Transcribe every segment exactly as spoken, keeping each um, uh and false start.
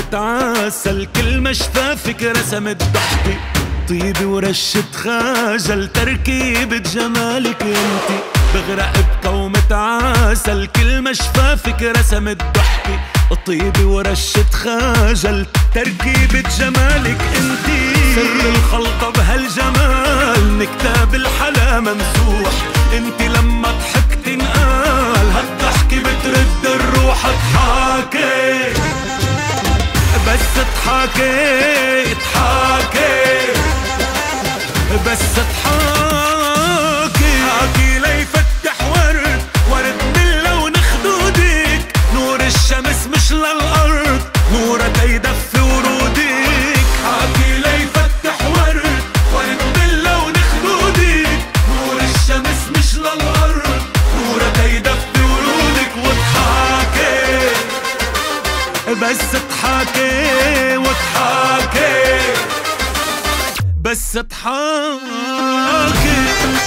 كومة عسل، كل شفافك رسمت ضحكة، طيبة ورشة خجل، تركيبة جمالك انتي. بغرق بكومة عسل، كل شفافك رسمت ضحكة، طيبة ورشة خجل، تركيبة جمالك انتي. سر الخلطة بهالجمال، نكتاب الحلا ممسوح، انتي لما ضحكتي انقال، هالضحكة بترد الروح. اضحكي بس اضحكي، اضحكي بس اضحكي، حكي ليفتح ورد، ورد من لون خدودك، نور الشمس مش للأرض، نورك يدفي ورودك. حكي ليفتح ورد، ورد من لون خدودك، نور الشمس مش للأرض، نورك يدفي ورودك. واضحكي بس اضحكي، واضحكي بس اضحكي.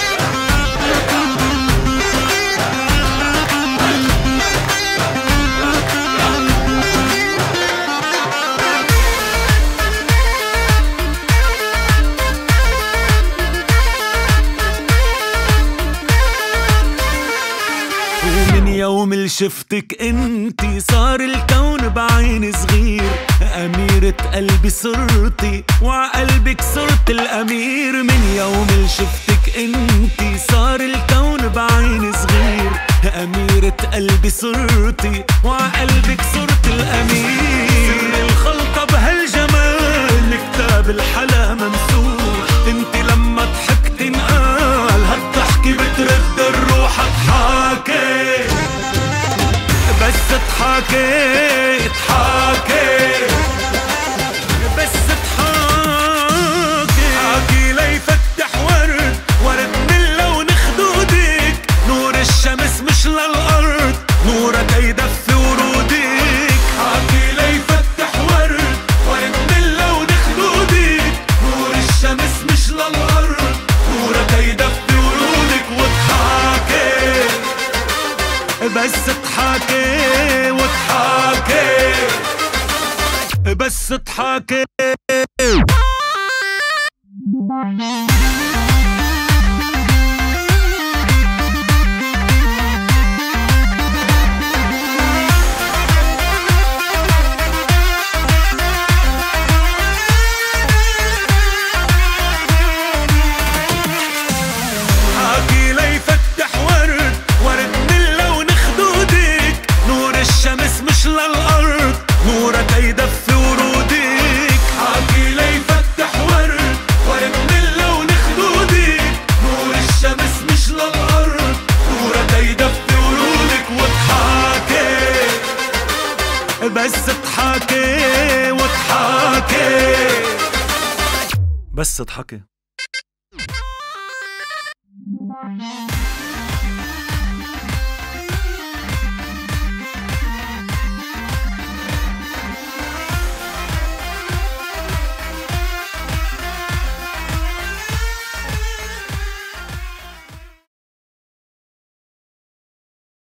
ومن يوم اللي شفتك انتي، صار الكون بعين صغير، أميرة قلبي صرتي، وعقلبك صرت الأمير. من يوم اللي شفتك انتي، صار الكون بعين صغير، أميرة قلبي صرتي، وعقلبك صرت الأمير. سر الخلطة بهالجمال، كتاب الحلا ممسوح، انتي لما ضحكتي انقال، هالضحكة بترد الروح. اضحكي بس اضحكي، اضحكي بس اضحكي، حكي ليفتح ورد، ورد من لون خدودك، نور الشمس مش للأرض، نورك يدفي ورودك. حكي ليفتح ورد، ورد من لون خدودك، نور الشمس مش للأرض، نورك يدفي ورودك. واضحكي بس اضحكي، واضحكي بس اضحكي. حكي ليفتح ورد، ورد من لون خدودك، نور الشمس مش للأرض، نورك يدفي ورودك. حكي ليفتح ورد، ورد من لون خدودك، نور الشمس مش للأرض، نورك يدفي ورودك. واضحكي بس اضحكي، واضحكي بس اضحكي.